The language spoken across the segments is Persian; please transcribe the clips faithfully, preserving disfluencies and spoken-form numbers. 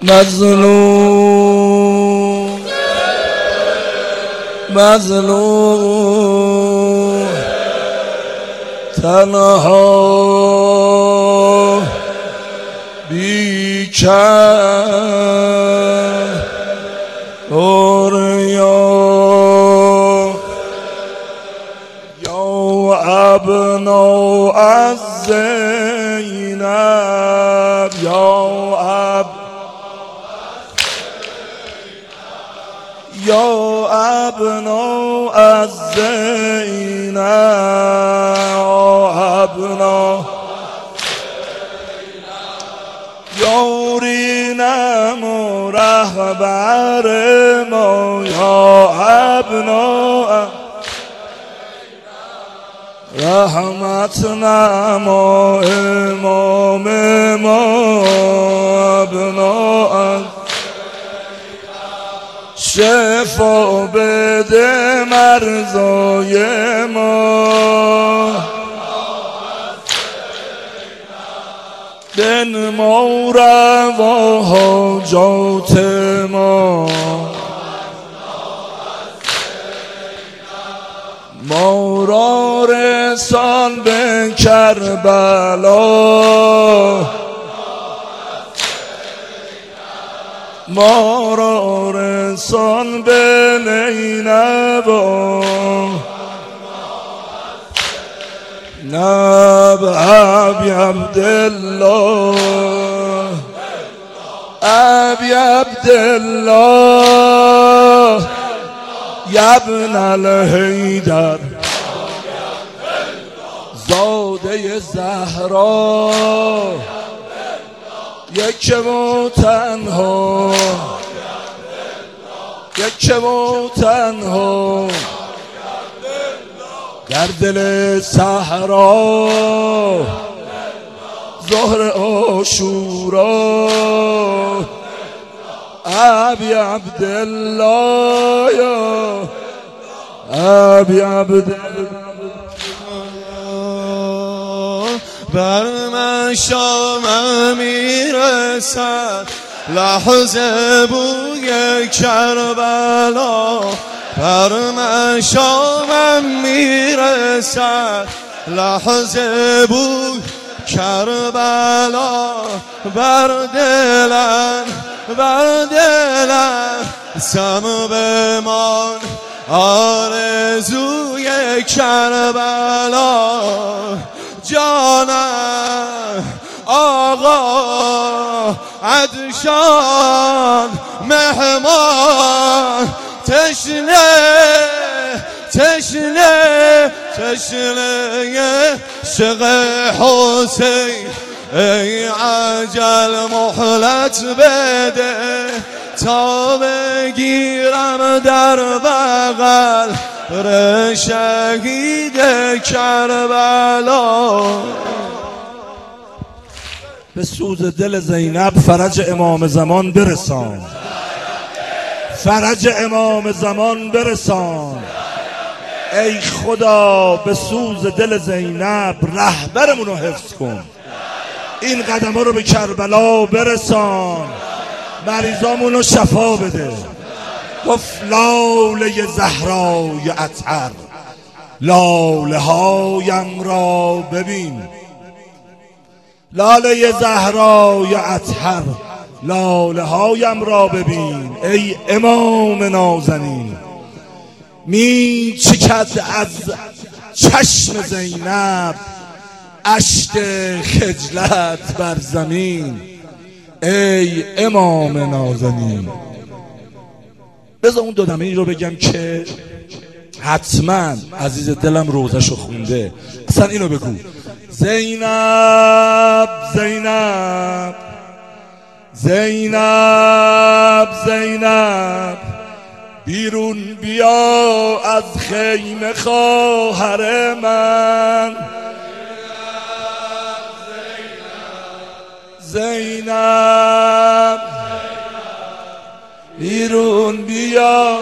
مظلوم مظلوم تنها بیکر اوریا یا ابنا از زینب یا اب یا ابنا از زینب ابنا یارینم و رهبر ما یا ابنا رحمت نما امام ما ابنا شفا بده مرزای ما بن ما روا حاجات ما ما را رسان به کربلا ما را رسان به نینوا نب ابی عبدالله ابی عبدالله یبن الحیدر زاده زهرا یک و تنها یک و تنها در دل صحرا ظهر عاشورا ابی عبدالله یا ابی عبدالله بر من شامم میرسد لحظه بوی کربلا بر من شامم میرسد لحظه بوی کربلا بر دلم بر دلم سم بمان آرزوی کربلا جانم آقا عطشان مهمان تشنه تشنه تشنه عشق حسین ای عجل مهلت بده تا بگیرم در بغل ر شهید کربلا. به سوز دل زینب فرج امام زمان برسان، فرج امام زمان برسان. ای خدا به سوز دل زینب رهبرمون رو حفظ کن، این قدم ها رو به کربلا برسان، مریضامون رو شفا بده. گفت لاله زهرای اطهر، لاله هایم را ببین، لاله زهرای اطهر، لاله هایم را ببین. ای امام نازنین، می چکد از چشم زینب اشک خجلت بر زمین. ای امام نازنین، بذار اون دو دمه ای رو بگم که حتما عزیز دلم روزشو خونده. اصلا اینو بگو: زینب زینب زینب زینب، بیرون بیا از خیمه خواهر من. زینب بیرون بیا،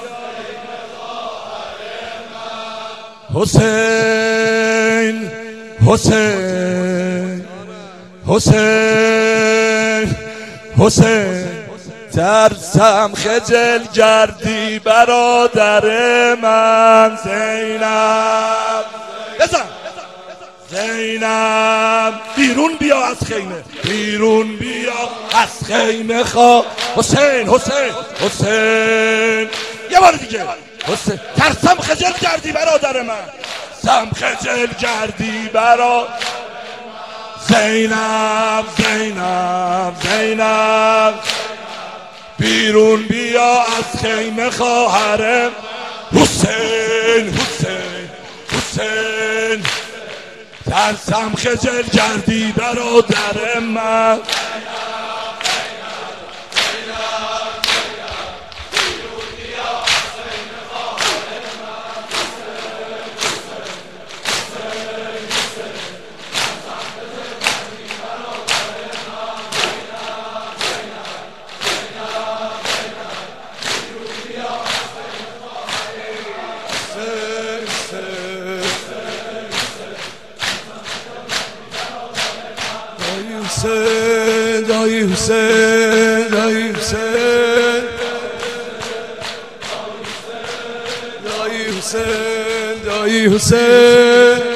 حسین حسین حسین حسین ترسم خجل گردی برادر من. زینب بزن زینب بیرون بیا از خیمه، بیرون بیا از خیمه خواه. حسین حسین حسین یه بار دیگه. حسین ترسم خجل گردی برادر من، سم خجل گردی برا. زینب زینب زینب بیرون بیا از خیمه خواهرم. حسین حسین حسین ترسم خجل گردی برادر من. حسین دایی حسین دایی حسین دایی حسین دایی حسین